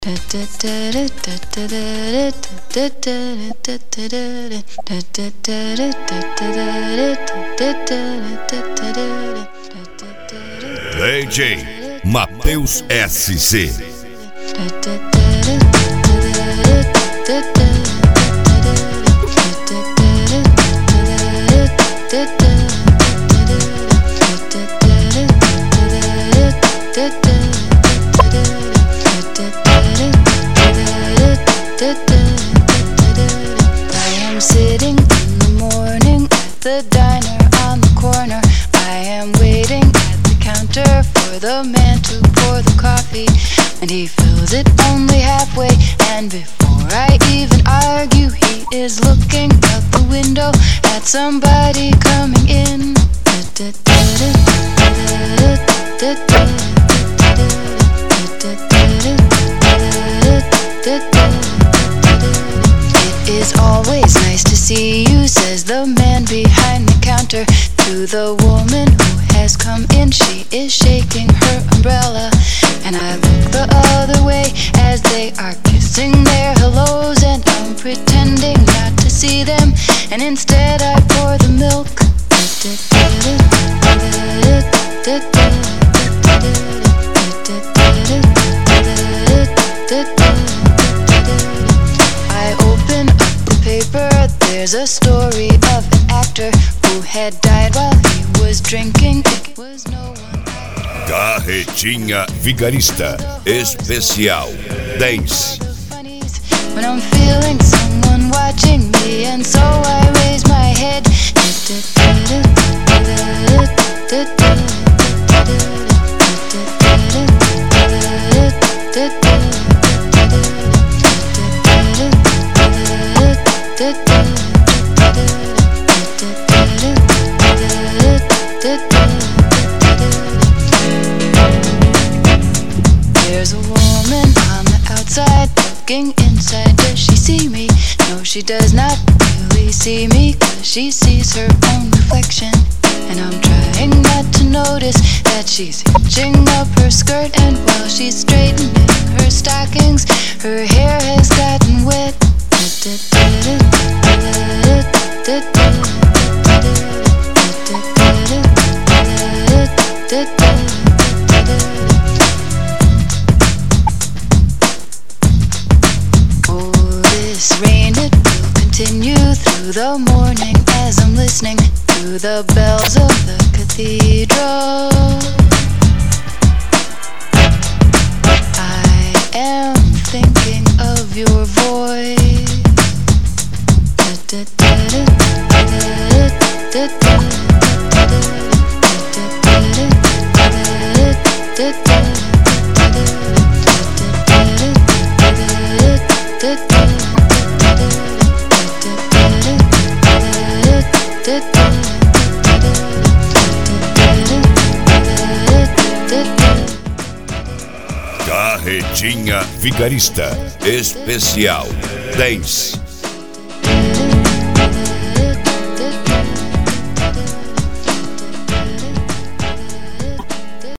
DJ Matheus SC. I am sitting in the morning at the diner on the corner. I am waiting at the counter for the man to pour the coffee, and he fills it only halfway. And before I even argue, he is looking out the window at somebody coming in. It is always nice to see you, says the man behind the counter to the woman who has come in. She is shaking her umbrella, and I look the other way as they are kissing their hellos, and I'm pretending not to see them, and instead I pour the milk. I open up the paper, there's a story of an actor who had died while he was drinking. It was no one. Carretinha Vigarista Especial 10. When I'm feeling someone watching me, and so I raise my head. There's a woman on the outside looking inside. Does she see me? No, she does not really see me, 'cause she sees her own reflection. And I'm trying not to notice that she's hitching up her skirt, and while she's straightening her stockings, her hair has gotten wet. Oh, this rain, it will continue through the morning as I'm listening to the bells of the cathedral. I am thinking of your voice. Carretinha Vigarista Especial 10.